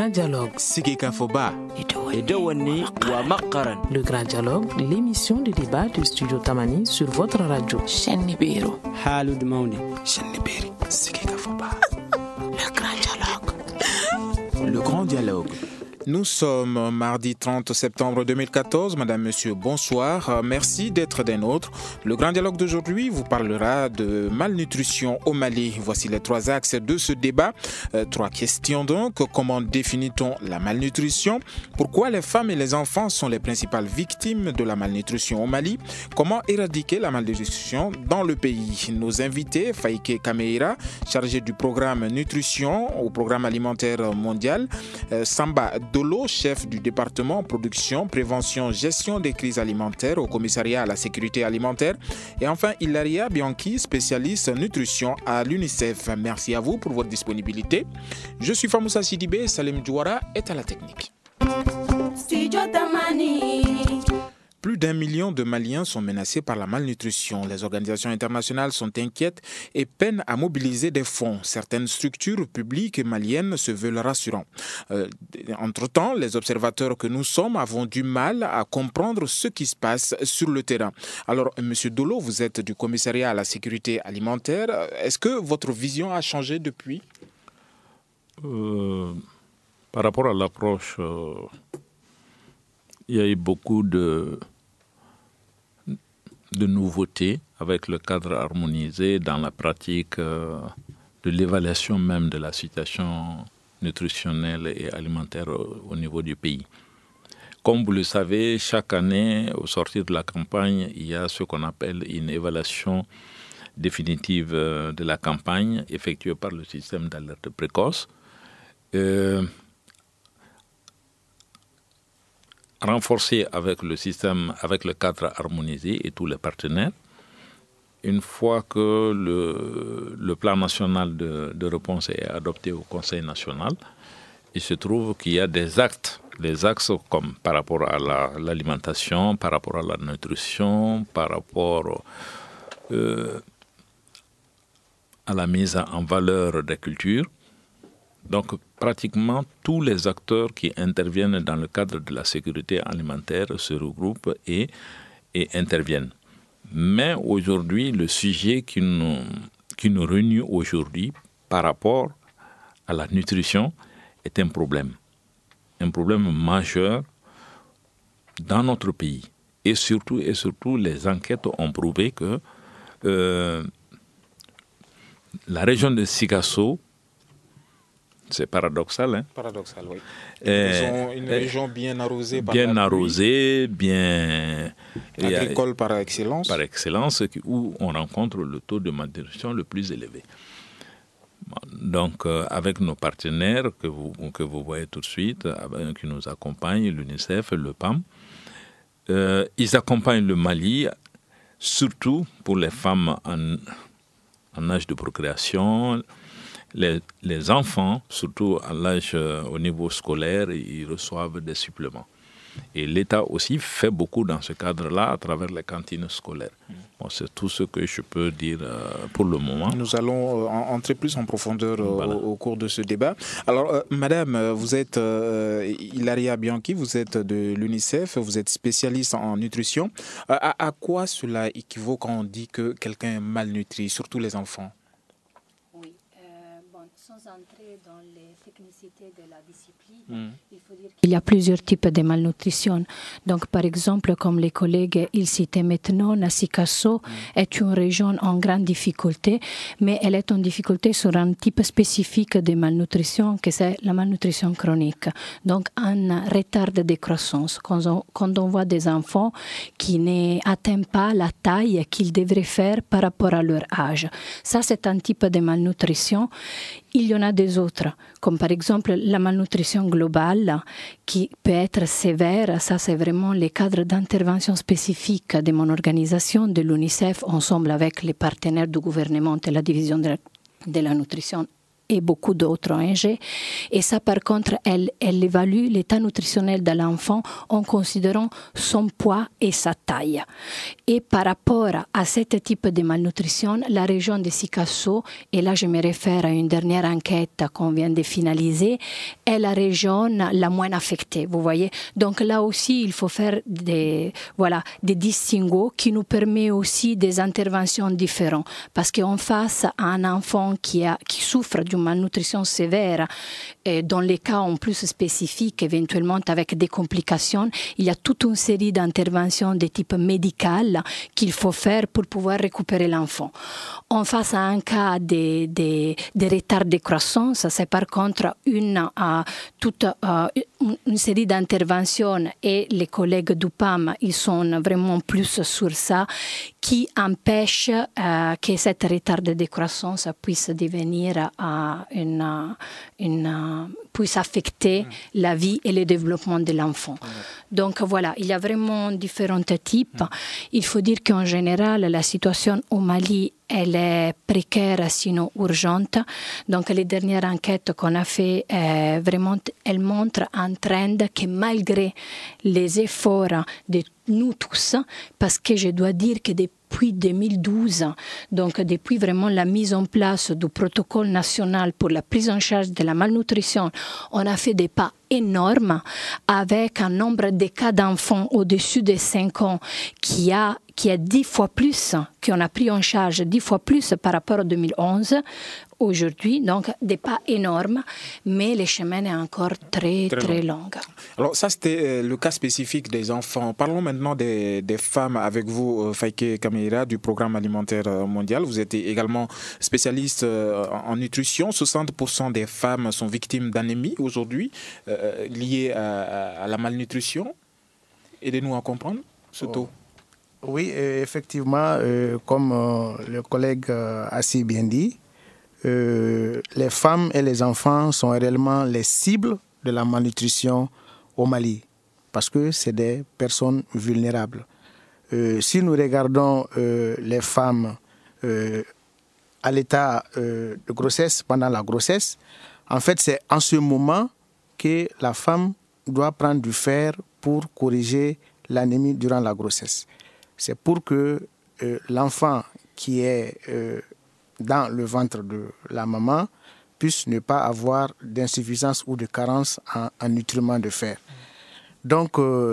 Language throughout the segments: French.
Grand Dialogue. Sigika Foba. Edouani wa Makaran. Le Grand Dialogue, l'émission de débat du studio Tamani sur votre radio. Chenibero. Halud Mauni. Cheniberi. Sigika Foba. Le Grand Dialogue. Le Grand Dialogue. Nous sommes mardi 30 septembre 2014. Madame, Monsieur, bonsoir. Merci d'être des nôtres. Le Grand Dialogue d'aujourd'hui vous parlera de malnutrition au Mali. Voici les trois axes de ce débat. Trois questions donc. Comment définit-on la malnutrition? Pourquoi les femmes et les enfants sont les principales victimes de la malnutrition au Mali? Comment éradiquer la malnutrition dans le pays? Nos invités, Faïké Kameira, chargé du programme nutrition au programme alimentaire mondial, Samba Dolo, chef du département production, prévention, gestion des crises alimentaires au commissariat à la sécurité alimentaire. Et enfin, Hilaria Bianchi, spécialiste nutrition à l'UNICEF. Merci à vous pour votre disponibilité. Je suis Famoussa Sidibé, Salim Djouara est à la technique. Plus d'1 million de Maliens sont menacés par la malnutrition. Les organisations internationales sont inquiètes et peinent à mobiliser des fonds. Certaines structures publiques maliennes se veulent rassurantes. Entre-temps, les observateurs que nous sommes avons du mal à comprendre ce qui se passe sur le terrain. Alors, Monsieur Dolo, vous êtes du commissariat à la sécurité alimentaire. Est-ce que votre vision a changé depuis? Par rapport à l'approche... il y a eu beaucoup de nouveautés avec le cadre harmonisé dans la pratique de l'évaluation même de la situation nutritionnelle et alimentaire au niveau du pays. Comme vous le savez, chaque année, au sortir de la campagne, il y a ce qu'on appelle une évaluation définitive de la campagne effectuée par le système d'alerte précoce. Renforcé avec le système, avec le cadre harmonisé et tous les partenaires. Une fois que le plan national de réponse est adopté au Conseil national, il se trouve qu'il y a des axes comme par rapport à l'alimentation, par rapport à la nutrition, par rapport à la mise en valeur des cultures. Donc, pratiquement tous les acteurs qui interviennent dans le cadre de la sécurité alimentaire se regroupent et interviennent. Mais aujourd'hui, le sujet qui nous réunit aujourd'hui par rapport à la nutrition est un problème majeur dans notre pays. Et surtout, les enquêtes ont prouvé que la région de Sikasso, c'est paradoxal, hein? Paradoxal, oui. Une région bien arrosée par bien arrosée, bien agricole par excellence. Par excellence, où on rencontre le taux de malnutrition le plus élevé. Donc, avec nos partenaires que vous voyez tout de suite, qui nous accompagnent, l'UNICEF et le PAM, ils accompagnent le Mali, surtout pour les femmes en âge de procréation. Les enfants, surtout à l'âge au niveau scolaire, ils reçoivent des suppléments. Et l'État aussi fait beaucoup dans ce cadre-là à travers les cantines scolaires. Bon, c'est tout ce que je peux dire pour le moment. Nous allons entrer plus en profondeur au cours de ce débat. Alors, Madame, vous êtes Hilaria Bianchi, vous êtes de l'UNICEF, vous êtes spécialiste en nutrition. À quoi cela équivaut quand on dit que quelqu'un est malnutri, surtout les enfants? Sans entrer dans les technicités de la discipline, il faut dire qu'il y a plusieurs types de malnutrition. Donc, par exemple, comme les collègues ils citaient maintenant, Sikasso est une région en grande difficulté, mais elle est en difficulté sur un type spécifique de malnutrition, que c'est la malnutrition chronique. Donc, un retard de décroissance. Quand on voit des enfants qui n'atteignent pas la taille qu'ils devraient faire par rapport à leur âge. Ça, c'est un type de malnutrition. Il y en a des autres, comme par exemple la malnutrition globale qui peut être sévère. Ça, c'est vraiment les cadres d'intervention spécifiques de mon organisation, de l'UNICEF, ensemble avec les partenaires du gouvernement et la division de la nutrition et beaucoup d'autres ONG. Et ça, par contre, elle évalue l'état nutritionnel de l'enfant en considérant son poids et sa taille. Et par rapport à ce type de malnutrition, la région de Sikasso, et là je me réfère à une dernière enquête qu'on vient de finaliser, est la région la moins affectée, vous voyez. Donc là aussi, il faut faire des distinguos qui nous permettent aussi des interventions différentes. Parce qu'en face à un enfant qui souffre d'une malnutrition sévère, et dans les cas en plus spécifiques, éventuellement avec des complications, il y a toute une série d'interventions de type médical qu'il faut faire pour pouvoir récupérer l'enfant. En face à un cas de retard de croissance, c'est par contre une série d'interventions, et les collègues du PAM, ils sont vraiment plus sur ça, qui empêche que cette retard de décroissance puisse devenir puisse affecter la vie et le développement de l'enfant. Donc voilà, il y a vraiment différents types. Il faut dire qu'en général, la situation au Mali, elle est précaire, sinon urgente. Donc les dernières enquêtes qu'on a fait, vraiment, elles montrent un trend que malgré les efforts de nous tous, parce que je dois dire que depuis 2012, donc depuis vraiment la mise en place du protocole national pour la prise en charge de la malnutrition, on a fait des pas énormes avec un nombre de cas d'enfants au-dessus de 5 ans qui a 10 fois plus, qu'on a pris en charge 10 fois plus par rapport à 2011. Aujourd'hui, donc des pas énormes, mais le chemin est encore très long. Alors ça, c'était le cas spécifique des enfants. Parlons maintenant des femmes avec vous, Faike Kameira, du Programme alimentaire mondial. Vous êtes également spécialiste en nutrition. 60% des femmes sont victimes d'anémie aujourd'hui, liées à la malnutrition. Aidez-nous à comprendre ce taux. Oui, effectivement, comme le collègue a si bien dit, les femmes et les enfants sont réellement les cibles de la malnutrition au Mali, parce que c'est des personnes vulnérables. Si nous regardons les femmes à l'état de grossesse, pendant la grossesse, en fait c'est en ce moment que la femme doit prendre du fer pour corriger l'anémie durant la grossesse. C'est pour que l'enfant qui est dans le ventre de la maman puisse ne pas avoir d'insuffisance ou de carence en nutriments de fer. Donc,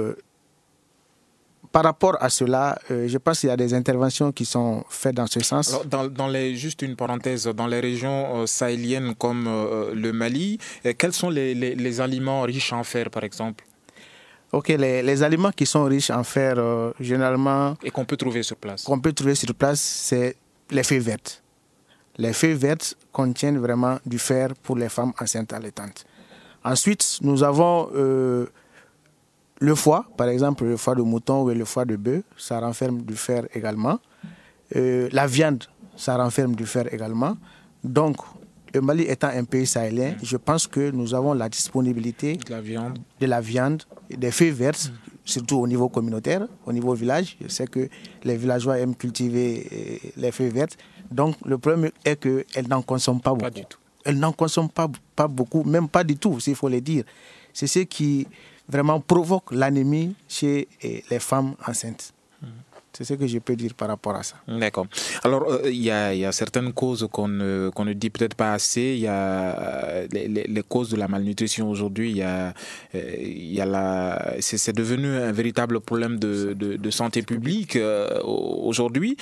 par rapport à cela, je pense qu'il y a des interventions qui sont faites dans ce sens. Alors, juste une parenthèse, dans les régions sahéliennes comme le Mali, quels sont les aliments riches en fer, par exemple ? Ok, les aliments qui sont riches en fer, généralement... Et qu'on peut trouver sur place. Qu'on peut trouver sur place, c'est les feuilles vertes. Les feuilles vertes contiennent vraiment du fer pour les femmes enceintes allaitantes. Ensuite, nous avons le foie, par exemple le foie de mouton ou le foie de bœuf, ça renferme du fer également. La viande, ça renferme du fer également. Donc, le Mali étant un pays sahélien, je pense que nous avons la disponibilité de la viande, des feuilles vertes, surtout au niveau communautaire, au niveau village. Je sais que les villageois aiment cultiver les feuilles vertes. Donc, le problème est qu'elles n'en consomment pas beaucoup. Pas du tout. Elles n'en consomment pas beaucoup, même pas du tout, s'il faut le dire. C'est ce qui vraiment provoque l'anémie chez les femmes enceintes. C'est ce que je peux dire par rapport à ça. D'accord. Alors, il y a certaines causes qu'on ne dit peut-être pas assez. Il y a les causes de la malnutrition aujourd'hui. C'est devenu un véritable problème de santé publique aujourd'hui.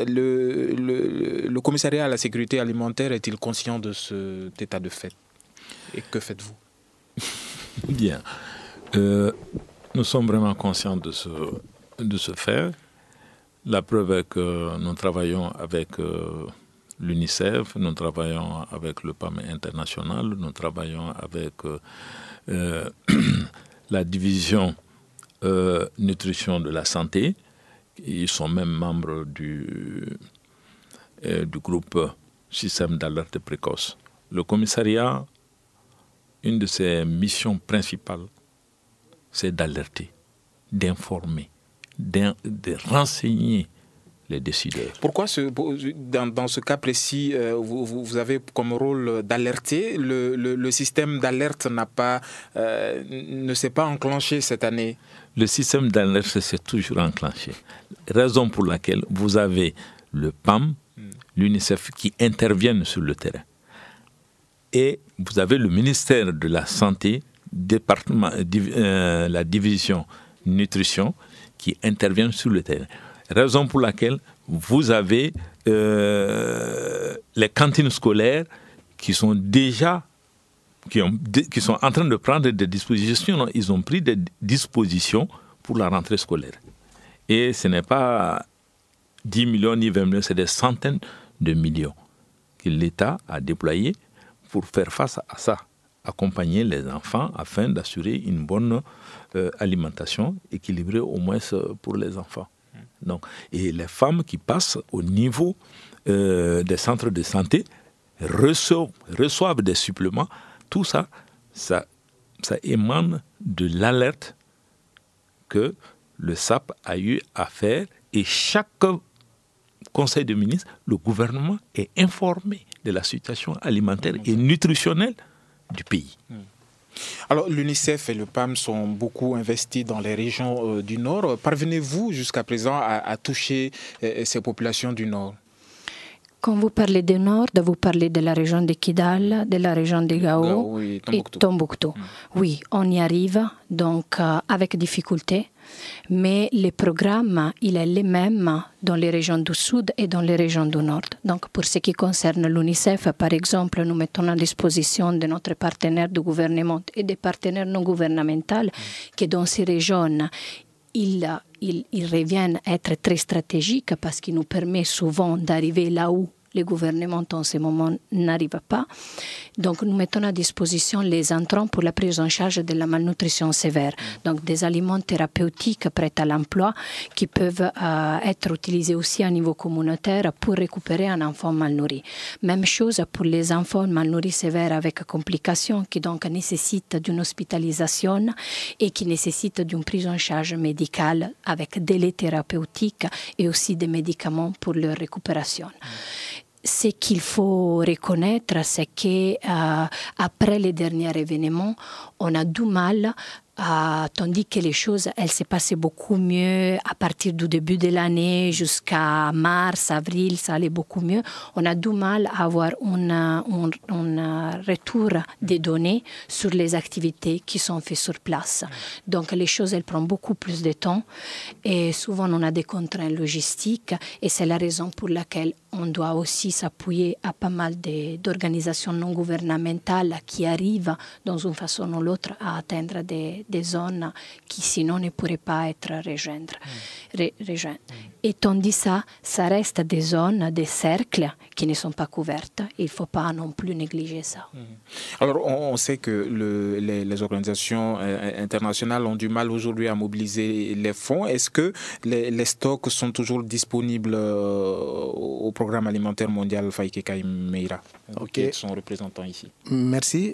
Le commissariat à la sécurité alimentaire est-il conscient de cet état de fait? Et que faites-vous? Bien. Nous sommes vraiment conscients de ce fait. La preuve est que nous travaillons avec l'UNICEF, nous travaillons avec le PAM international, nous travaillons avec la division nutrition de la santé. Ils sont même membres du groupe système d'alerte précoce. Le commissariat, une de ses missions principales, c'est d'alerter, d'informer, de renseigner les décideurs. Pourquoi dans ce cas précis, vous avez comme rôle d'alerter? Le système d'alerte ne s'est pas enclenché cette année. Le système d'alerte s'est toujours enclenché. Raison pour laquelle vous avez le PAM, l'UNICEF qui interviennent sur le terrain. Et vous avez le ministère de la Santé, la division nutrition qui intervient sur le terrain. Raison pour laquelle vous avez les cantines scolaires qui sont en train de prendre des dispositions. Ils ont pris des dispositions pour la rentrée scolaire. Et ce n'est pas 10 millions ni 20 millions, c'est des centaines de millions que l'État a déployés pour faire face à ça, accompagner les enfants afin d'assurer une bonne alimentation équilibrée au moins pour les enfants. Donc, et les femmes qui passent au niveau des centres de santé reçoivent des suppléments. Tout ça, ça émane de l'alerte que le SAP a eu à faire. Et chaque conseil de ministres, le gouvernement est informé de la situation alimentaire et nutritionnelle du pays. Alors, l'UNICEF et le PAM sont beaucoup investis dans les régions du Nord. Parvenez-vous jusqu'à présent à toucher ces populations du Nord? Quand vous parlez du Nord, vous parlez de la région de Kidal, de la région de Gao et Tombouctou. Oui, on y arrive, donc avec difficulté. Mais le programme, il est le même dans les régions du Sud et dans les régions du Nord. Donc, pour ce qui concerne l'UNICEF, par exemple, nous mettons à disposition de notre partenaire du gouvernement et des partenaires non gouvernementaux qui, dans ces régions, ils reviennent être très stratégiques parce qu'ils nous permettent souvent d'arriver là où le gouvernement en ce moment n'arrive pas. Donc nous mettons à disposition les intrants pour la prise en charge de la malnutrition sévère. Donc des aliments thérapeutiques prêts à l'emploi qui peuvent être utilisés aussi à niveau communautaire pour récupérer un enfant mal nourri. Même chose pour les enfants mal nourris sévères avec complications qui donc nécessitent d'une hospitalisation et qui nécessitent d'une prise en charge médicale avec des laits thérapeutiques et aussi des médicaments pour leur récupération. Ce qu'il faut reconnaître, c'est qu'après les derniers événements, on a du mal, tandis que les choses, elles se passaient beaucoup mieux à partir du début de l'année jusqu'à mars, avril, ça allait beaucoup mieux. On a du mal à avoir un retour des données sur les activités qui sont faites sur place. Donc les choses, elles prennent beaucoup plus de temps et souvent on a des contraintes logistiques et c'est la raison pour laquelle on doit aussi s'appuyer à pas mal d'organisations non gouvernementales qui arrivent dans une façon ou l'autre à atteindre des zones qui sinon ne pourraient pas être rejointes. Et tandis ça reste des zones, des cercles qui ne sont pas couvertes. Il ne faut pas non plus négliger ça. Alors on sait que les organisations internationales ont du mal aujourd'hui à mobiliser les fonds. Est-ce que les stocks sont toujours disponibles au programme alimentaire mondial Faïkekai Meira, qui est son représentant ici? Merci.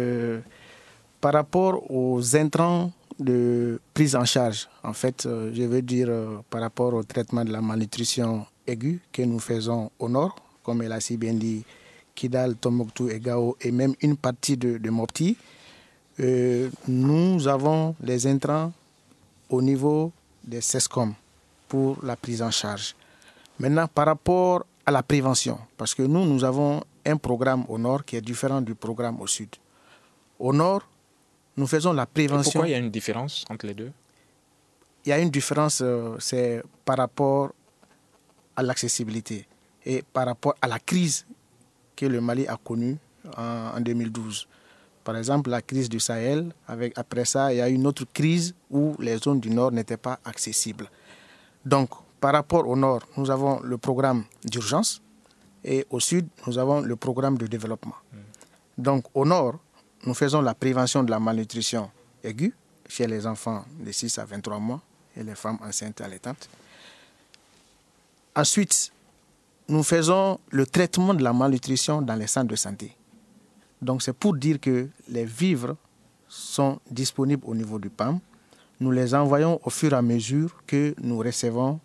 Par rapport aux intrants de prise en charge, en fait, je veux dire par rapport au traitement de la malnutrition aiguë que nous faisons au nord, comme elle a si bien dit, Kidal, Tombouctou et Gao, et même une partie de Mopti, nous avons les intrants au niveau des CESCOM pour la prise en charge. Maintenant, par rapport à la prévention, parce que nous avons un programme au nord qui est différent du programme au sud. Au nord, nous faisons la prévention. Et pourquoi il y a une différence entre les deux? Il y a une différence, c'est par rapport à l'accessibilité et par rapport à la crise que le Mali a connue en 2012. Par exemple, la crise du Sahel, après ça, il y a une autre crise où les zones du nord n'étaient pas accessibles. Donc, par rapport au nord, nous avons le programme d'urgence et au sud, nous avons le programme de développement. Donc, au nord, nous faisons la prévention de la malnutrition aiguë chez les enfants de 6 à 23 mois et les femmes enceintes et allaitantes. Ensuite, nous faisons le traitement de la malnutrition dans les centres de santé. Donc, c'est pour dire que les vivres sont disponibles au niveau du PAM. Nous les envoyons au fur et à mesure que nous recevons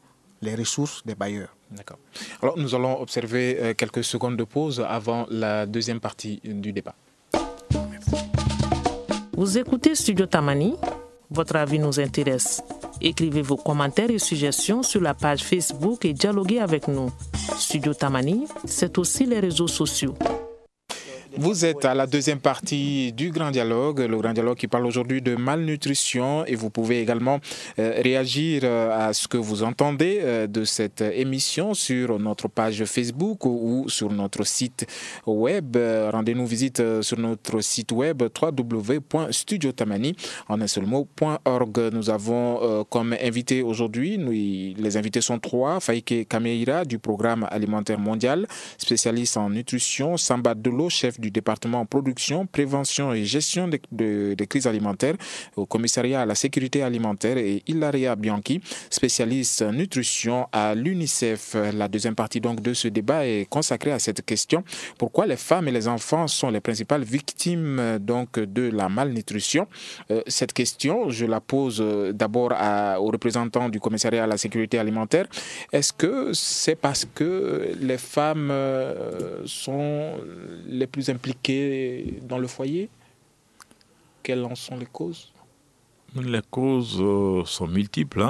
les ressources des bailleurs. D'accord. Alors, nous allons observer quelques secondes de pause avant la deuxième partie du débat. Merci. Vous écoutez Studio Tamani. Votre avis nous intéresse. Écrivez vos commentaires et suggestions sur la page Facebook et dialoguez avec nous. Studio Tamani, c'est aussi les réseaux sociaux. Vous êtes à la deuxième partie du Grand Dialogue, le Grand Dialogue qui parle aujourd'hui de malnutrition, et vous pouvez également réagir à ce que vous entendez de cette émission sur notre page Facebook ou sur notre site web. Rendez-nous visite sur notre site web www.studiotamani en un seul mot.org. Nous avons comme invité aujourd'hui, les invités sont trois: Faïké Kameira du Programme alimentaire mondial, spécialiste en nutrition; Samba Delo, chef du département production, prévention et gestion des crises alimentaires au commissariat à la sécurité alimentaire, et Hilaria Bianchi, spécialiste nutrition à l'UNICEF. La deuxième partie donc de ce débat est consacrée à cette question: pourquoi les femmes et les enfants sont les principales victimes donc de la malnutrition? Cette question, je la pose d'abord aux représentants du commissariat à la sécurité alimentaire. Est-ce que c'est parce que les femmes sont les plus impliquées dans le foyer? Quelles en sont les causes? Les causes sont multiples,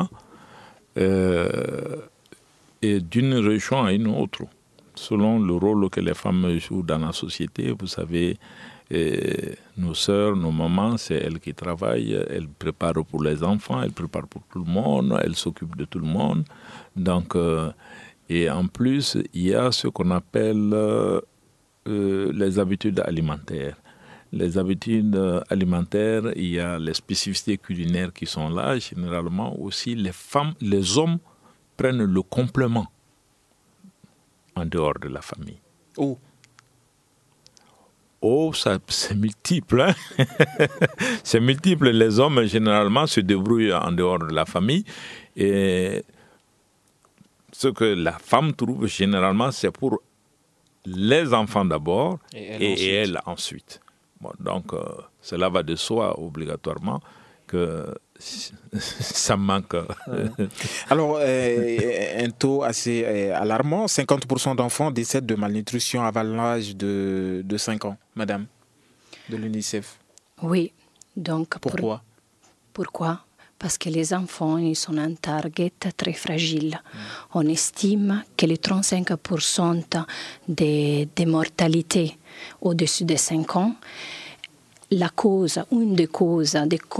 et d'une région à une autre, selon le rôle que les femmes jouent dans la société. Vous savez, nos sœurs, nos mamans, c'est elles qui travaillent, elles préparent pour les enfants, elles préparent pour tout le monde, elles s'occupent de tout le monde. Donc, et en plus, il y a ce qu'on appelle les habitudes alimentaires. Les habitudes alimentaires, il y a les spécificités culinaires qui sont là. Généralement aussi, les hommes prennent le complément en dehors de la famille. C'est multiple. Hein? C'est multiple. Les hommes, généralement, se débrouillent en dehors de la famille. Et ce que la femme trouve, généralement, c'est pour les enfants d'abord et elle ensuite. Bon, donc, cela va de soi obligatoirement que ça manque. Alors, un taux assez alarmant, 50% d'enfants décèdent de malnutrition avant l'âge de 5 ans, madame, de l'UNICEF. Oui, donc... Pourquoi? Pourquoi? Parce que les enfants, ils sont un target très fragile. On estime que les 35% des mortalités au-dessus de 5 ans, une des causes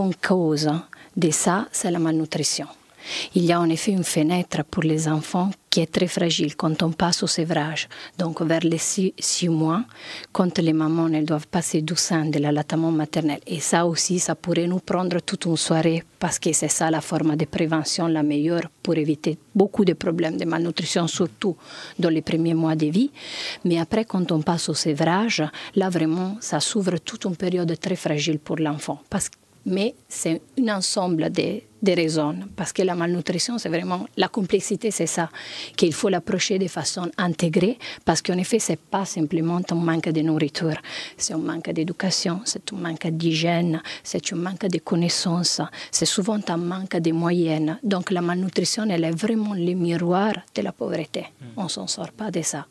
de ça, c'est la malnutrition. Il y a en effet une fenêtre pour les enfants qui est très fragile quand on passe au sévrage. Donc vers les 6 mois, quand les mamans elles doivent passer du sein de l'allaitement maternel. Et ça aussi, ça pourrait nous prendre toute une soirée parce que c'est ça la forme de prévention la meilleure pour éviter beaucoup de problèmes de malnutrition, surtout dans les premiers mois de vie. Mais après, quand on passe au sévrage, là vraiment, ça s'ouvre toute une période très fragile pour l'enfant. Mais c'est un ensemble de raisons, parce que la malnutrition, c'est vraiment, la complexité, c'est ça, qu'il faut l'approcher de façon intégrée, parce qu'en effet, ce n'est pas simplement un manque de nourriture, c'est un manque d'éducation, c'est un manque d'hygiène, c'est un manque de connaissances, c'est souvent un manque de moyens. Donc la malnutrition, elle est vraiment le miroir de la pauvreté. On ne s'en sort pas de ça.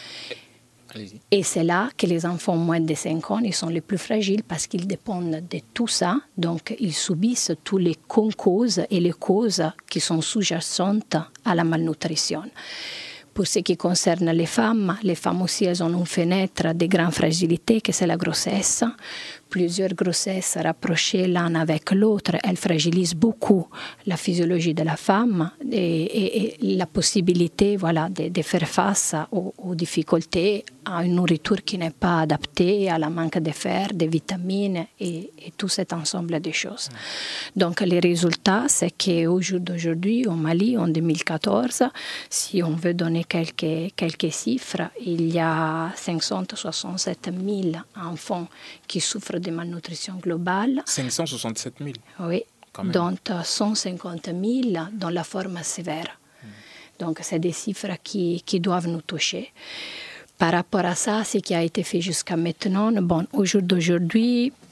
Et c'est là que les enfants moins de 5 ans, ils sont les plus fragiles parce qu'ils dépendent de tout ça. Donc, ils subissent toutes les causes et les causes qui sont sous-jacentes à la malnutrition. Pour ce qui concerne les femmes aussi, elles ont une fenêtre de grande fragilité, que c'est la grossesse. Plusieurs grossesses rapprochées l'une avec l'autre, elles fragilisent beaucoup la physiologie de la femme et la possibilité de faire face aux difficultés, à une nourriture qui n'est pas adaptée, à la manque de fer, de vitamines et tout cet ensemble de choses. Donc, les résultats, c'est qu'au jour d'aujourd'hui, au Mali, en 2014, si on veut donner quelques chiffres, il y a 567 000 enfants qui souffrent de malnutrition globale. 567 000? Oui, dont 150 000 dans la forme sévère. Donc, c'est des chiffres qui doivent nous toucher. Par rapport à ça, ce qui a été fait jusqu'à maintenant, au jour d'aujourd'hui,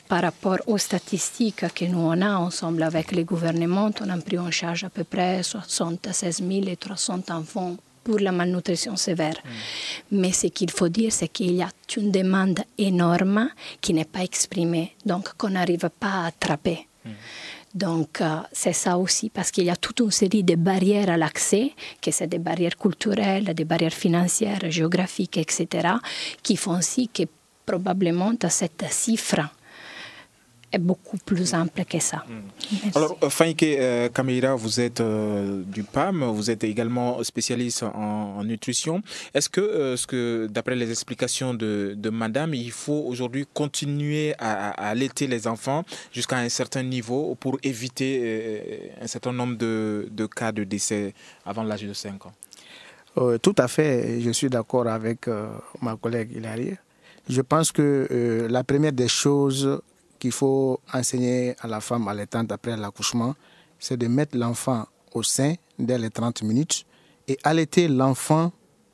par rapport aux statistiques que nous on a ensemble avec les gouvernements, on a pris en charge à peu près 76 300 enfants pour la malnutrition sévère. Mais ce qu'il faut dire, c'est qu'il y a une demande énorme qui n'est pas exprimée, donc qu'on n'arrive pas à attraper. Donc, c'est ça aussi, parce qu'il y a toute une série de barrières à l'accès, que c'est des barrières culturelles, des barrières financières, géographiques, etc., qui font aussi que probablement cette chiffre est beaucoup plus ample que ça. Alors, Faïke Kameira, vous êtes du PAM, vous êtes également spécialiste en nutrition. Est-ce que, d'après les explications de Madame, il faut aujourd'hui continuer à allaiter les enfants jusqu'à un certain niveau pour éviter un certain nombre de cas de décès avant l'âge de 5 ans? Tout à fait, je suis d'accord avec ma collègue Hilary. Je pense que la première des choses qu'il faut enseigner à la femme allaitante après l'accouchement, c'est de mettre l'enfant au sein dès les 30 minutes et allaiter l'enfant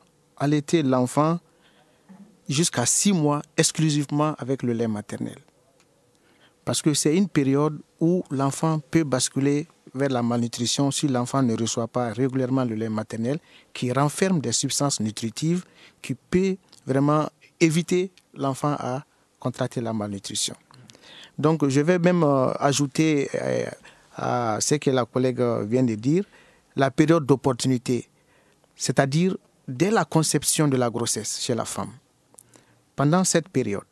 jusqu'à 6 mois exclusivement avec le lait maternel. Parce que c'est une période où l'enfant peut basculer vers la malnutrition si l'enfant ne reçoit pas régulièrement le lait maternel qui renferme des substances nutritives qui peuvent vraiment éviter l'enfant à contracter la malnutrition. Donc, je vais même ajouter à ce que la collègue vient de dire, la période d'opportunité, c'est-à-dire dès la conception de la grossesse chez la femme. Pendant cette période,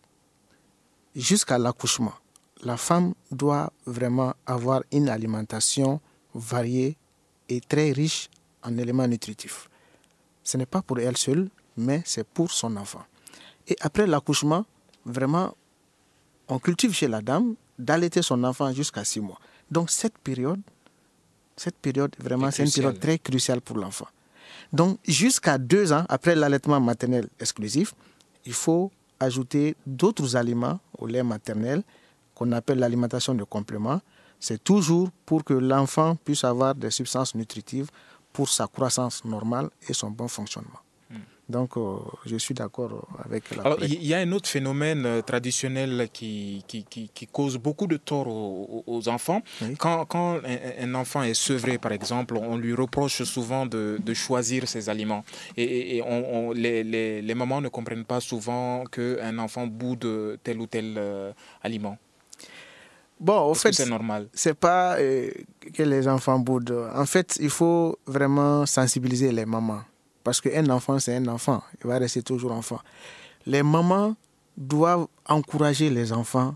jusqu'à l'accouchement, la femme doit vraiment avoir une alimentation variée et très riche en éléments nutritifs. Ce n'est pas pour elle seule, mais c'est pour son enfant. Et après l'accouchement, vraiment, on cultive chez la dame d'allaiter son enfant jusqu'à 6 mois. Donc cette période vraiment, c'est une période très cruciale pour l'enfant. Donc jusqu'à 2 ans, après l'allaitement maternel exclusif, il faut ajouter d'autres aliments au lait maternel qu'on appelle l'alimentation de complément. C'est toujours pour que l'enfant puisse avoir des substances nutritives pour sa croissance normale et son bon fonctionnement. Donc, je suis d'accord avec la collègue. Il y a un autre phénomène traditionnel qui cause beaucoup de tort aux enfants. Oui. Quand un enfant est sevré, par exemple, on lui reproche souvent de choisir ses aliments. Et les mamans ne comprennent pas souvent qu'un enfant boude tel ou tel aliment. Bon, au fait, c'est normal. C'est pas que les enfants boudent. En fait, il faut vraiment sensibiliser les mamans. Parce qu'un enfant, c'est un enfant. Il va rester toujours enfant. Les mamans doivent encourager les enfants,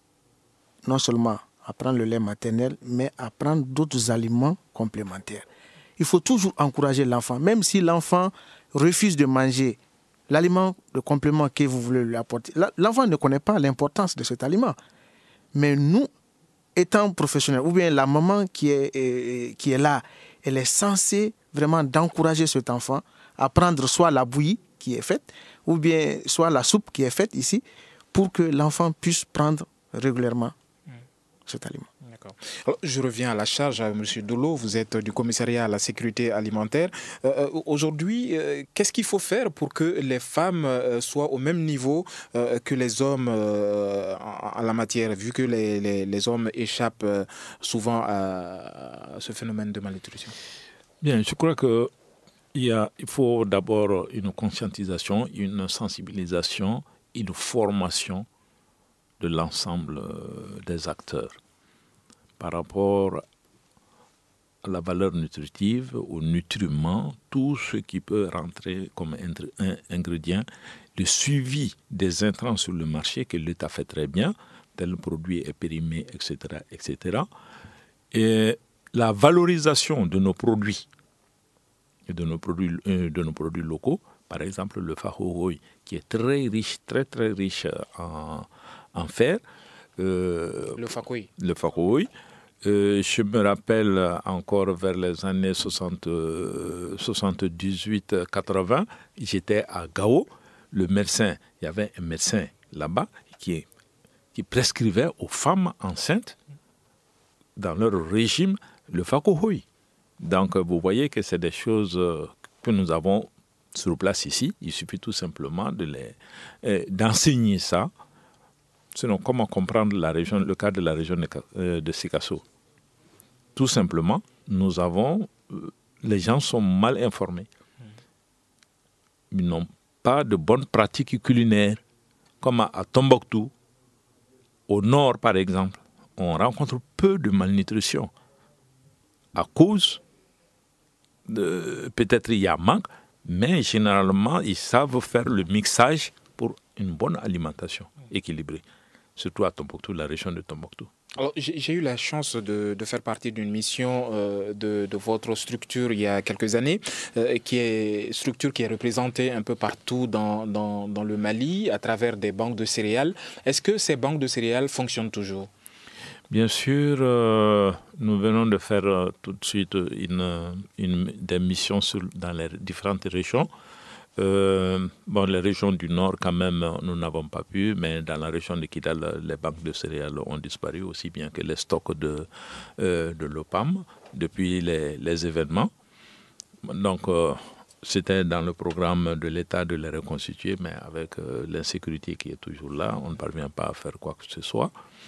non seulement à prendre le lait maternel, mais à prendre d'autres aliments complémentaires. Il faut toujours encourager l'enfant, même si l'enfant refuse de manger l'aliment, le complément que vous voulez lui apporter. L'enfant ne connaît pas l'importance de cet aliment. Mais nous, étant professionnels, ou bien la maman qui est là, elle est censée vraiment d'encourager cet enfant à prendre soit la bouillie qui est faite, ou bien soit la soupe qui est faite ici, pour que l'enfant puisse prendre régulièrement cet aliment. D'accord. Alors, je reviens à la charge à M. Dolo, vous êtes du commissariat à la sécurité alimentaire. Aujourd'hui, qu'est-ce qu'il faut faire pour que les femmes soient au même niveau que les hommes en la matière, vu que les hommes échappent souvent à ce phénomène de malnutrition? Bien, je crois qu'il faut d'abord une conscientisation, une sensibilisation, une formation de l'ensemble des acteurs par rapport à la valeur nutritive, aux nutriments, tout ce qui peut rentrer comme ingrédient, le suivi des intrants sur le marché que l'État fait très bien, tel produit est périmé, etc., etc. Et la valorisation de nos produits, de nos produits locaux, par exemple le fahohoy, qui est très riche, très très riche en fer. Le fahohoy. Le fahohoy. Je me rappelle encore vers les années 78-80, j'étais à Gao. Le médecin, il y avait un médecin là-bas qui prescrivait aux femmes enceintes dans leur régime le fahohoy. Donc vous voyez que c'est des choses que nous avons sur place ici. Il suffit tout simplement d'enseigner ça Sinon, comment comprendre le cas de la région de Sikasso? Tout simplement, les gens sont mal informés. Ils n'ont pas de bonnes pratiques culinaires, comme à Tombouctou, au nord par exemple. On rencontre peu de malnutrition à cause peut-être il y a manque, mais généralement ils savent faire le mixage pour une bonne alimentation équilibrée, surtout à Tombouctou, la région de Tombouctou. Alors, j'ai eu la chance de faire partie d'une mission de votre structure il y a quelques années, structure qui est représentée un peu partout dans le Mali à travers des banques de céréales. Est-ce que ces banques de céréales fonctionnent toujours? Bien sûr, nous venons de faire tout de suite des missions dans les différentes régions. Les régions du Nord, quand même, nous n'avons pas pu, mais dans la région de Kidal, les banques de céréales ont disparu, aussi bien que les stocks de l'OPAM depuis les événements. Donc, c'était dans le programme de l'État de les reconstituer, mais avec l'insécurité qui est toujours là, on ne parvient pas à faire quoi que ce soit.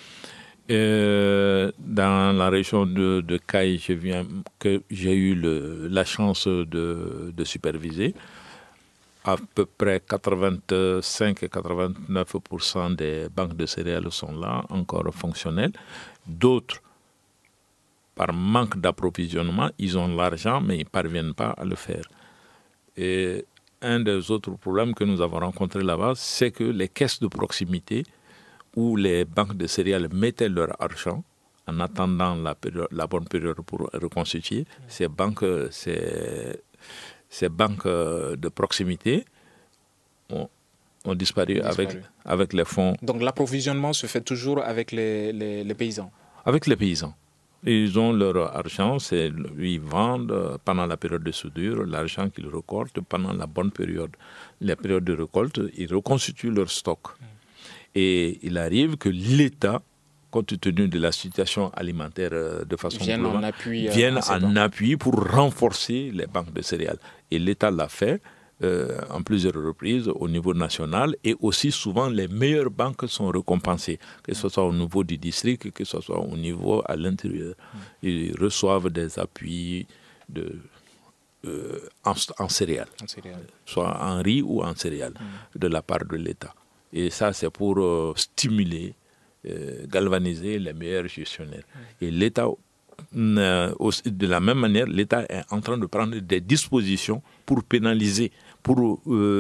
Dans la région de Caille, que j'ai eu la chance de superviser. À peu près 85 et 89% des banques de céréales sont là, encore fonctionnelles. D'autres, par manque d'approvisionnement, ils ont l'argent, mais ils ne parviennent pas à le faire. Et un des autres problèmes que nous avons rencontrés là-bas, c'est que les caisses de proximité où les banques de céréales mettaient leur argent en attendant la bonne période pour reconstituer, ces banques de proximité ont disparu avec les fonds. Donc l'approvisionnement se fait toujours avec les paysans? Avec les paysans. Ils ont leur argent, ils vendent pendant la période de soudure, l'argent qu'ils récoltent pendant la bonne période. La période de récolte, ils reconstituent leur stock. Et il arrive que l'État, compte tenu de la situation alimentaire de façon globale, vienne en appui pour renforcer les banques de céréales. Et l'État l'a fait en plusieurs reprises au niveau national, et aussi souvent les meilleures banques sont récompensées, que ce soit au niveau du district, que ce soit au niveau à l'intérieur. Ils reçoivent des appuis en céréales, soit en riz ou en céréales, de la part de l'État. Et ça, c'est pour stimuler, galvaniser les meilleurs gestionnaires. Et l'État, de la même manière, l'État est en train de prendre des dispositions pour pénaliser, pour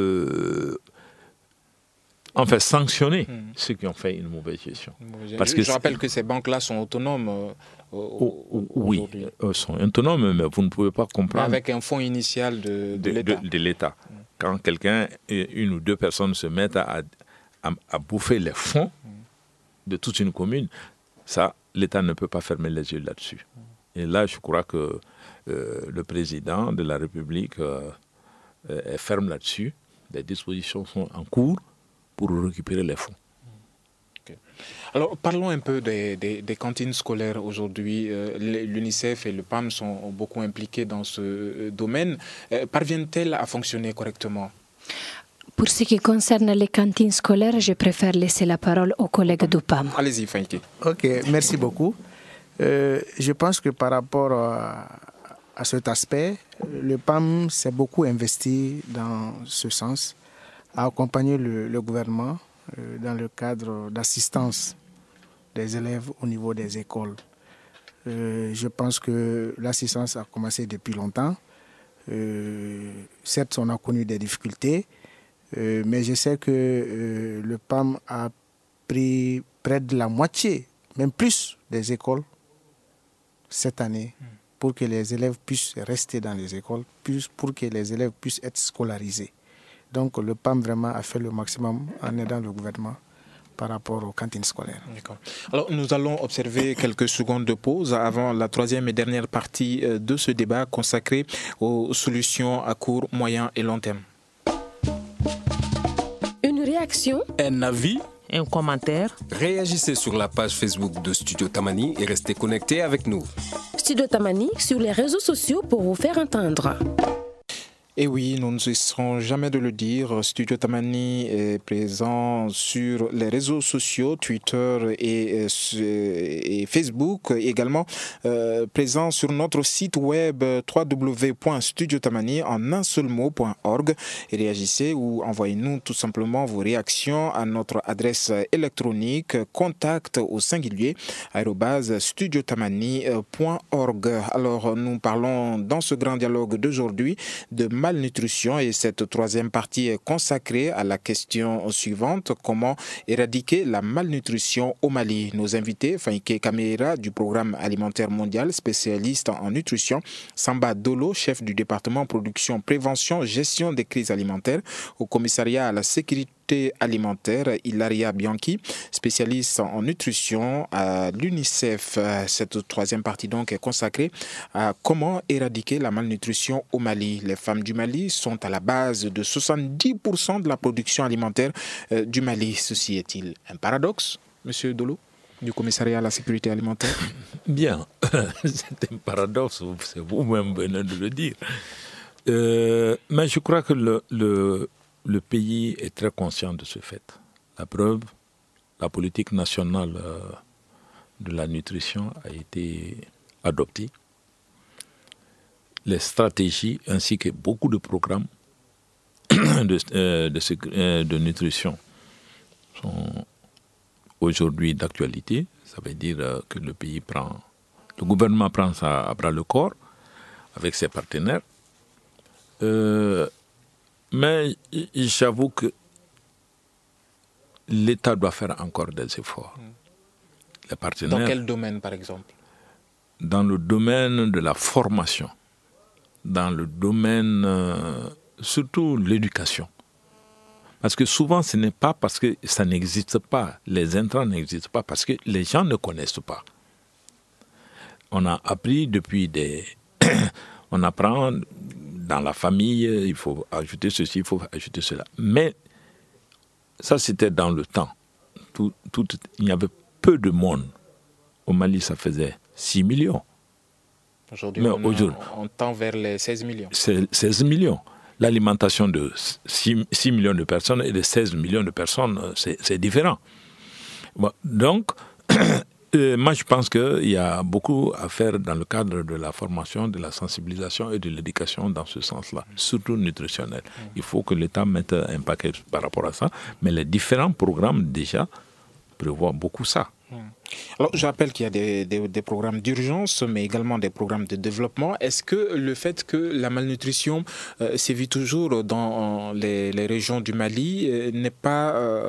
sanctionner ceux qui ont fait une mauvaise gestion. Parce je rappelle que ces banques-là sont autonomes. Oui, elles sont autonomes, mais vous ne pouvez pas comprendre. Avec un fonds initial de l'État. Quand une ou deux personnes se mettent à bouffer les fonds de toute une commune, ça, l'État ne peut pas fermer les yeux là-dessus. Et là, je crois que le président de la République est ferme là-dessus. Des dispositions sont en cours pour récupérer les fonds. Okay. Alors, parlons un peu des cantines scolaires aujourd'hui. L'UNICEF et le PAM sont beaucoup impliqués dans ce domaine. Parviennent-elles à fonctionner correctement? Pour ce qui concerne les cantines scolaires, je préfère laisser la parole aux collègues du PAM. Allez-y, Fanky. Ok, merci beaucoup. Je pense que par rapport à cet aspect, le PAM s'est beaucoup investi dans ce sens, à accompagner le gouvernement dans le cadre d'assistance des élèves au niveau des écoles. Je pense que l'assistance a commencé depuis longtemps. Certes, on a connu des difficultés, mais je sais que le PAM a pris près de la moitié, même plus, des écoles cette année pour que les élèves puissent rester dans les écoles, pour que les élèves puissent être scolarisés. Donc le PAM vraiment a fait le maximum en aidant le gouvernement par rapport aux cantines scolaires. D'accord. Alors nous allons observer quelques secondes de pause avant la troisième et dernière partie de ce débat consacré aux solutions à court, moyen et long terme. Une réaction, un avis, un commentaire. Réagissez sur la page Facebook de Studio Tamani et restez connectés avec nous. Studio Tamani sur les réseaux sociaux pour vous faire entendre. Et oui, nous ne cesserons jamais de le dire. Studio Tamani est présent sur les réseaux sociaux, Twitter et Facebook, également présent sur notre site web www.studiotamani en un seul mot.org. Et réagissez ou envoyez-nous tout simplement vos réactions à notre adresse électronique contact au singulier @studiotamani.org. Alors, nous parlons dans ce grand dialogue d'aujourd'hui de malnutrition et cette troisième partie est consacrée à la question suivante: comment éradiquer la malnutrition au Mali? Nos invités, Faïké Kameira du Programme alimentaire mondial, spécialiste en nutrition, Samba Dolo, chef du département production, prévention, gestion des crises alimentaires au commissariat à la sécurité alimentaire, Hilaria Bianchi, spécialiste en nutrition à l'UNICEF. Cette troisième partie donc est consacrée à comment éradiquer la malnutrition au Mali. Les femmes du Mali sont à la base de 70% de la production alimentaire du Mali. Ceci est-il un paradoxe, Monsieur Dolo, du commissariat à la sécurité alimentaire? Bien, c'est un paradoxe, c'est vous-même venez de le dire. Mais je crois que le pays est très conscient de ce fait. La preuve, la politique nationale de la nutrition a été adoptée. Les stratégies ainsi que beaucoup de programmes de nutrition sont aujourd'hui d'actualité. Ça veut dire que le gouvernement prend ça à bras le corps avec ses partenaires. Mais j'avoue que l'État doit faire encore des efforts. Les partenaires, dans quel domaine, par exemple? Dans le domaine de la formation, dans le domaine, surtout l'éducation. Parce que souvent, ce n'est pas parce que ça n'existe pas, les intrants n'existent pas, parce que les gens ne connaissent pas. On a appris depuis on apprend dans la famille, il faut ajouter ceci, il faut ajouter cela. Mais ça, c'était dans le temps. Il y avait peu de monde. Au Mali, ça faisait 6 millions. Aujourd'hui, on tend vers les 16 millions. 16 millions. L'alimentation de 6 millions de personnes et de 16 millions de personnes, c'est différent. Bon, donc, moi, je pense qu'il y a beaucoup à faire dans le cadre de la formation, de la sensibilisation et de l'éducation dans ce sens-là, surtout nutritionnel. Il faut que l'État mette un paquet par rapport à ça, mais les différents programmes déjà prévoient beaucoup ça. Alors, je rappelle qu'il y a des programmes d'urgence, mais également des programmes de développement. Est-ce que le fait que la malnutrition sévit toujours dans les régions du Mali n'est pas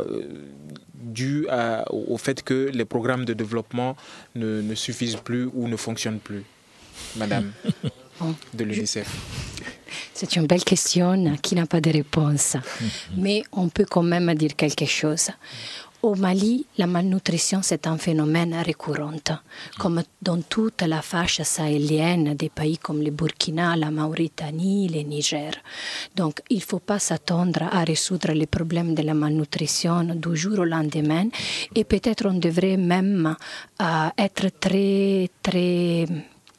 dû au fait que les programmes de développement ne suffisent plus ou ne fonctionnent plus, Madame de l'UNICEF? C'est une belle question qui n'a pas de réponse, mais on peut quand même dire quelque chose. Au Mali, la malnutrition, c'est un phénomène récurrent, comme dans toute la fâche sahélienne des pays comme le Burkina, la Mauritanie, le Niger. Donc, il ne faut pas s'attendre à résoudre les problèmes de la malnutrition du jour au lendemain. Et peut-être on devrait même être très,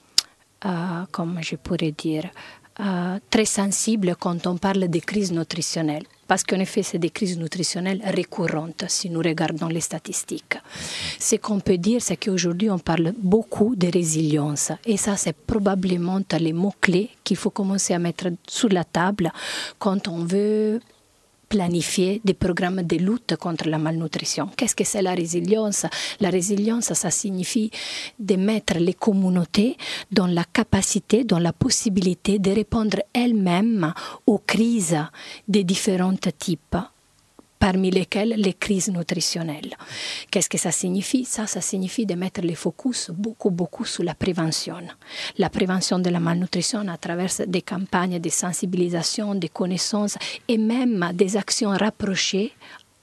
comment je pourrais dire, très sensible quand on parle de crise nutritionnelle. Parce qu'en effet, c'est des crises nutritionnelles récurrentes si nous regardons les statistiques. Ce qu'on peut dire, c'est qu'aujourd'hui, on parle beaucoup de résilience. Et ça, c'est probablement les mots-clés qu'il faut commencer à mettre sur la table quand on veut planifier des programmes de lutte contre la malnutrition. Qu'est-ce que c'est la résilience? La résilience, ça signifie de mettre les communautés dans la capacité, dans la possibilité de répondre elles-mêmes aux crises de différents types, parmi lesquelles les crises nutritionnelles. Qu'est-ce que ça signifie? Ça signifie de mettre le focus beaucoup sur la prévention. La prévention de la malnutrition à travers des campagnes de sensibilisation, de connaissances et même des actions rapprochées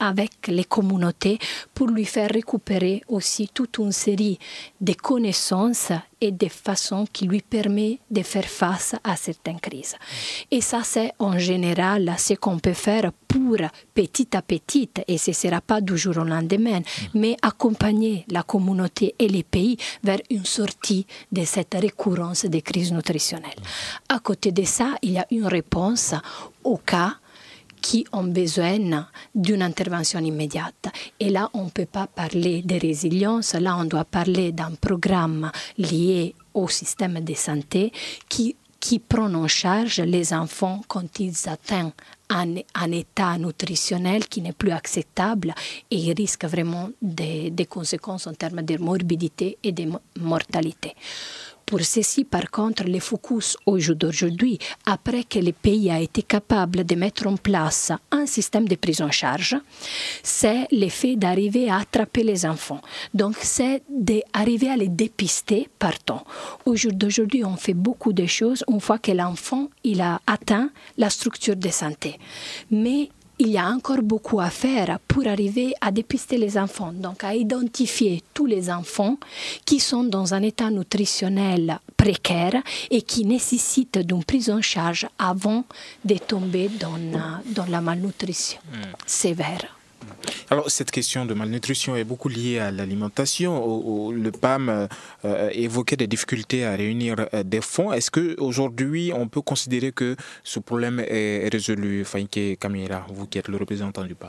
avec les communautés pour lui faire récupérer aussi toute une série de connaissances et de façons qui lui permettent de faire face à certaines crises. Et ça, c'est en général ce qu'on peut faire pour petit à petit, et ce ne sera pas du jour au lendemain, mais accompagner la communauté et les pays vers une sortie de cette récurrence des crises nutritionnelles. À côté de ça, il y a une réponse au cas qui ont besoin d'une intervention immédiate. Et là, on ne peut pas parler de résilience, là, on doit parler d'un programme lié au système de santé qui prend en charge les enfants quand ils atteignent un état nutritionnel qui n'est plus acceptable et ils risquent vraiment des conséquences en termes de morbidité et de mortalité. Pour ceci, par contre, le focus au jour d'aujourd'hui, après que le pays a été capable de mettre en place un système de prise en charge, c'est le fait d'arriver à attraper les enfants. Donc, c'est d'arriver à les dépister partout. Au jour d'aujourd'hui, on fait beaucoup de choses une fois que l'enfant il a atteint la structure de santé. Mais il y a encore beaucoup à faire pour arriver à dépister les enfants, donc à identifier tous les enfants qui sont dans un état nutritionnel précaire et qui nécessitent d'une prise en charge avant de tomber dans la malnutrition sévère. Alors, cette question de malnutrition est beaucoup liée à l'alimentation. Le PAM évoquait des difficultés à réunir des fonds. Est-ce qu'aujourd'hui, on peut considérer que ce problème est résolu? Faïnké Kamira, vous qui êtes le représentant du PAM.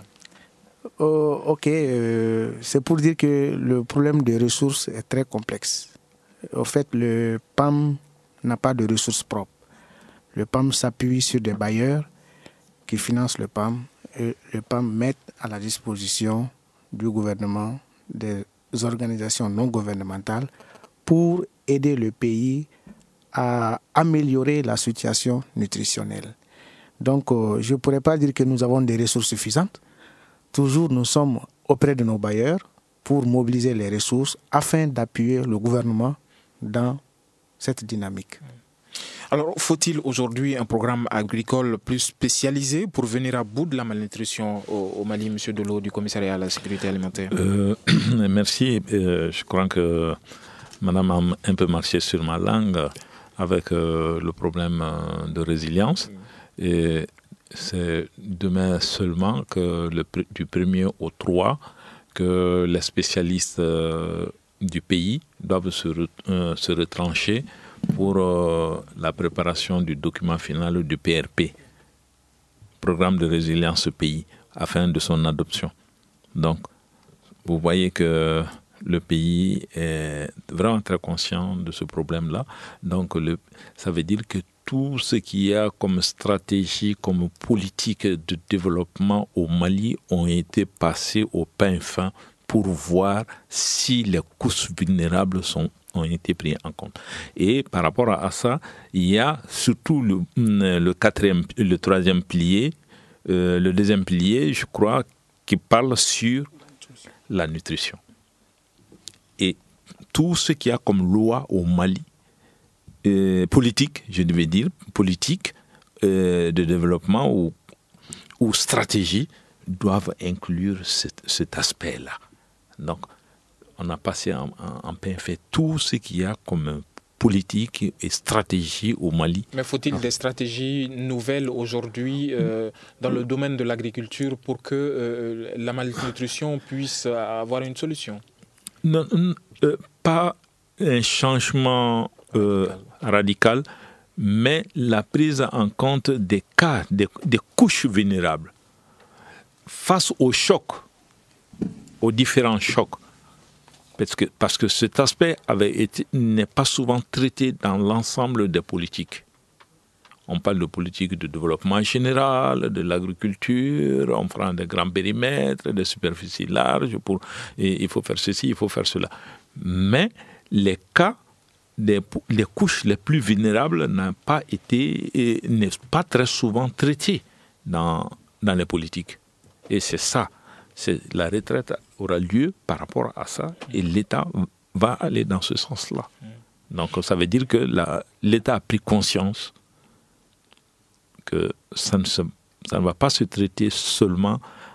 Ok, c'est pour dire que le problème des ressources est très complexe. En fait, le PAM n'a pas de ressources propres. Le PAM s'appuie sur des bailleurs qui financent le PAM. Et le PAM met à la disposition du gouvernement des organisations non gouvernementales pour aider le pays à améliorer la situation nutritionnelle. Donc, je ne pourrais pas dire que nous avons des ressources suffisantes. Toujours, nous sommes auprès de nos bailleurs pour mobiliser les ressources afin d'appuyer le gouvernement dans cette dynamique. Alors, faut-il aujourd'hui un programme agricole plus spécialisé pour venir à bout de la malnutrition au Mali, M. Delo, du commissariat à la sécurité alimentaire? Merci. Je crois que Madame a un peu marché sur ma langue avec le problème de résilience. Et c'est demain seulement que du 1er au 3 que les spécialistes du pays doivent se retrancher pour la préparation du document final du PRP, Programme de résilience pays, afin de son adoption. Donc, vous voyez que le pays est vraiment très conscient de ce problème-là. Donc, ça veut dire que tout ce qu'il y a comme stratégie, comme politique de développement au Mali ont été passés au pain fin pour voir si les couches vulnérables ont été pris en compte. Et par rapport à ça, il y a surtout le troisième pilier, le deuxième pilier, je crois, qui parle sur la nutrition. Et tout ce qu'il y a comme loi au Mali, politique, je devais dire, politique de développement ou stratégie, doivent inclure cet aspect-là. Donc, on a passé en pain fait tout ce qu'il y a comme politique et stratégie au Mali. Mais faut-il des stratégies nouvelles aujourd'hui dans le domaine de l'agriculture pour que la malnutrition puisse avoir une solution? Non, pas un changement radical, mais la prise en compte des cas, des couches vulnérables face aux chocs, aux différents chocs. Parce que cet aspect n'est pas souvent traité dans l'ensemble des politiques. On parle de politique de développement général, de l'agriculture, on prend des grands périmètres, des superficies larges, et il faut faire ceci, il faut faire cela. Mais les cas, les couches les plus vulnérables n'est pas très souvent traités dans les politiques. Et c'est ça. La retraite aura lieu par rapport à ça et l'État va aller dans ce sens-là. Donc ça veut dire que l'État a pris conscience que ça ne va pas se traiter seulement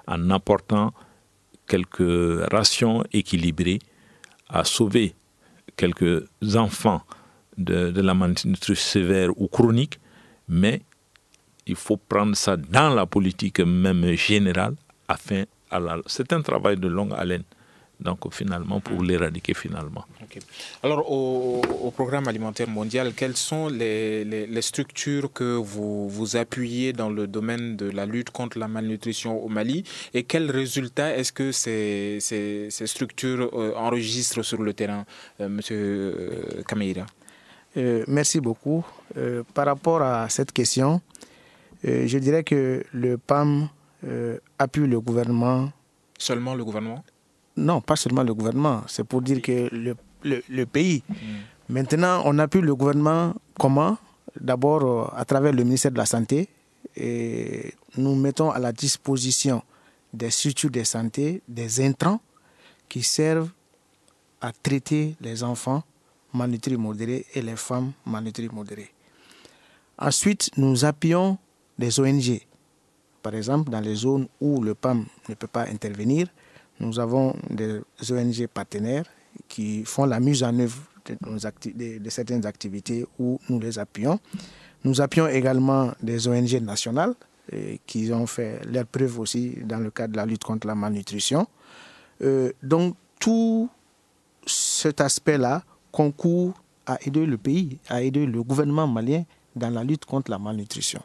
en apportant quelques rations équilibrées, à sauver quelques enfants de la malnutrition sévère ou chronique, mais il faut prendre ça dans la politique même générale, c'est un travail de longue haleine. Donc finalement, pour l'éradiquer finalement. Okay. Alors au programme alimentaire mondial, quelles sont les structures que vous appuyez dans le domaine de la lutte contre la malnutrition au Mali et quels résultats est-ce que ces structures enregistrent sur le terrain, Monsieur Kameira? Merci beaucoup. Par rapport à cette question, je dirais que le PAM appuie le gouvernement. Seulement le gouvernement? Non, pas seulement le gouvernement. C'est pour dire que le pays. Maintenant, on appuie le gouvernement comment? D'abord, à travers le ministère de la Santé. Et nous mettons à la disposition des structures de santé des intrants qui servent à traiter les enfants malnutris modérés et les femmes malnutries modérées. Ensuite, nous appuyons des ONG. Par exemple, dans les zones où le PAM ne peut pas intervenir, nous avons des ONG partenaires qui font la mise en œuvre de certaines activités où nous les appuyons. Nous appuyons également des ONG nationales qui ont fait leurs preuves aussi dans le cadre de la lutte contre la malnutrition. Donc tout cet aspect-là concourt à aider le pays, à aider le gouvernement malien dans la lutte contre la malnutrition.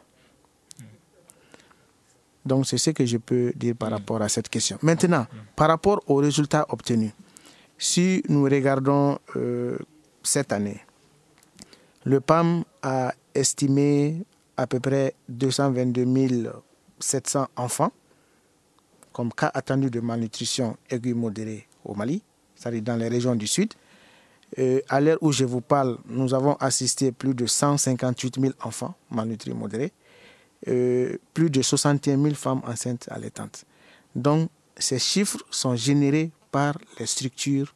Donc, c'est ce que je peux dire par rapport à cette question. Maintenant, par rapport aux résultats obtenus, si nous regardons cette année, le PAM a estimé à peu près 222 700 enfants comme cas attendus de malnutrition aiguë modérée au Mali, c'est-à-dire dans les régions du Sud. À l'heure où je vous parle, nous avons assisté plus de 158 000 enfants malnutris modérés. Plus de 61 000 femmes enceintes allaitantes. Donc, ces chiffres sont générés par les structures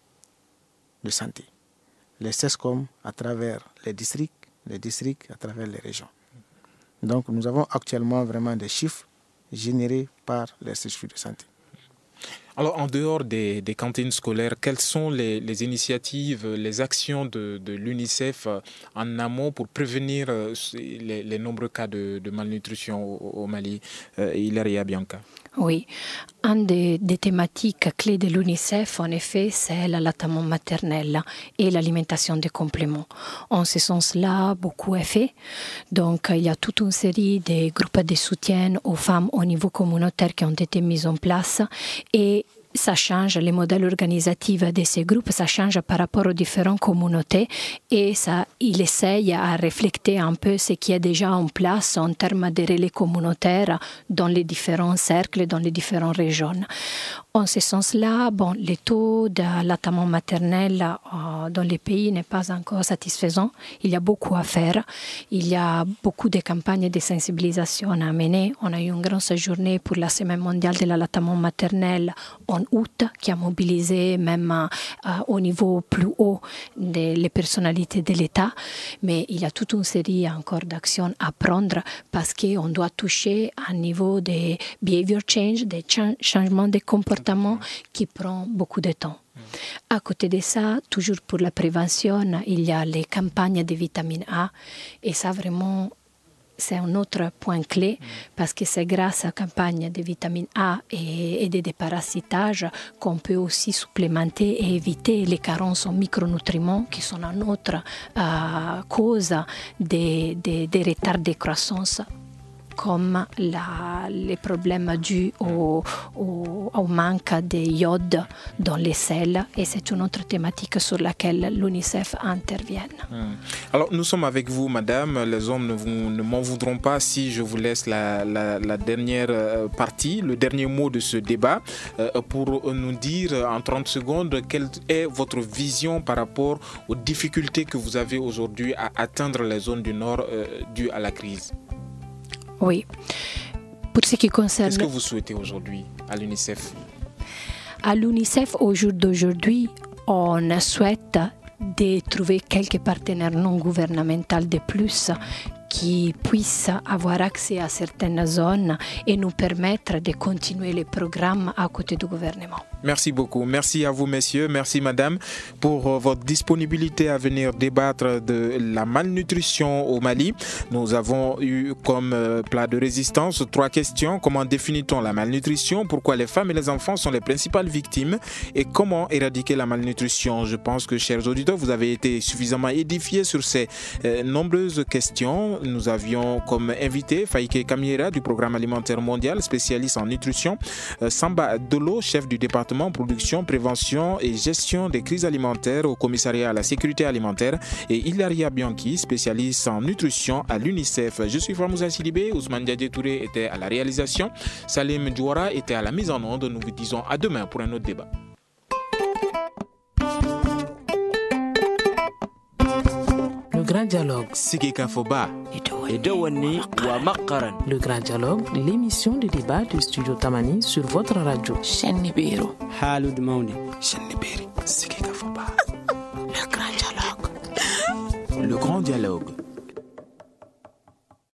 de santé. Les CESCOM à travers les districts à travers les régions. Donc, nous avons actuellement vraiment des chiffres générés par les structures de santé. Alors, en dehors des cantines scolaires, quelles sont les initiatives, les actions de l'UNICEF en amont pour prévenir les nombreux cas de malnutrition au Mali? Hilaria Bianca. Oui, une des thématiques clés de l'UNICEF, en effet, c'est l'allaitement maternel et l'alimentation des compléments. En ce sens-là, beaucoup est fait. Donc, il y a toute une série de groupes de soutien aux femmes au niveau communautaire qui ont été mis en place et ça change, les modèles organisatifs de ces groupes, ça change par rapport aux différentes communautés et il essaye à refléter un peu ce qui est déjà en place en termes de relais communautaires dans les différents cercles, dans les différentes régions. En ce sens-là, le taux d'allaitement maternel dans les pays n'est pas encore satisfaisant. Il y a beaucoup à faire. Il y a beaucoup de campagnes de sensibilisation à mener. On a eu une grande journée pour la Semaine mondiale de l'allaitement maternel en août qui a mobilisé même au niveau plus haut les personnalités de l'État. Mais il y a toute une série encore d'actions à prendre parce qu'on doit toucher à un niveau de behavior change, des changements de comportement qui prend beaucoup de temps. À côté de ça, toujours pour la prévention, il y a les campagnes de vitamine A et ça vraiment c'est un autre point clé parce que c'est grâce à la campagne de vitamine A et de déparasitage qu'on peut aussi supplémenter et éviter les carences en micronutriments qui sont une autre cause des retards de croissance comme les problèmes dus au manque de iode dans les selles et c'est une autre thématique sur laquelle l'UNICEF intervient. Alors nous sommes avec vous madame, les hommes ne m'en voudront pas si je vous laisse la dernière partie, le dernier mot de ce débat pour nous dire en 30 secondes quelle est votre vision par rapport aux difficultés que vous avez aujourd'hui à atteindre les zones du Nord dues à la crise. Oui. Pour ce qui concerne... Qu'est-ce que vous souhaitez aujourd'hui à l'UNICEF? À l'UNICEF, au jour d'aujourd'hui, on souhaite de trouver quelques partenaires non gouvernementaux de plus qui puissent avoir accès à certaines zones et nous permettre de continuer les programmes à côté du gouvernement. Merci beaucoup. Merci à vous, messieurs. Merci, madame, pour votre disponibilité à venir débattre de la malnutrition au Mali. Nous avons eu comme plat de résistance 3 questions. Comment définit-on la malnutrition? Pourquoi les femmes et les enfants sont les principales victimes? Et comment éradiquer la malnutrition? Je pense que, chers auditeurs, vous avez été suffisamment édifiés sur ces nombreuses questions. Nous avions comme invité Faïké Kamiera du Programme alimentaire mondial, spécialiste en nutrition, Samba Dolo, chef du département production, prévention et gestion des crises alimentaires au commissariat à la sécurité alimentaire, et Hilaria Bianchi, spécialiste en nutrition à l'UNICEF. Je suis Famouza Sidibé, Ousmane Diadje Touré était à la réalisation, Salim Djouara était à la mise en onde. Nous vous disons à demain pour un autre débat. Le Grand Dialogue. Le Grand Dialogue, l'émission de débat du Studio Tamani sur votre radio. Le Grand Dialogue.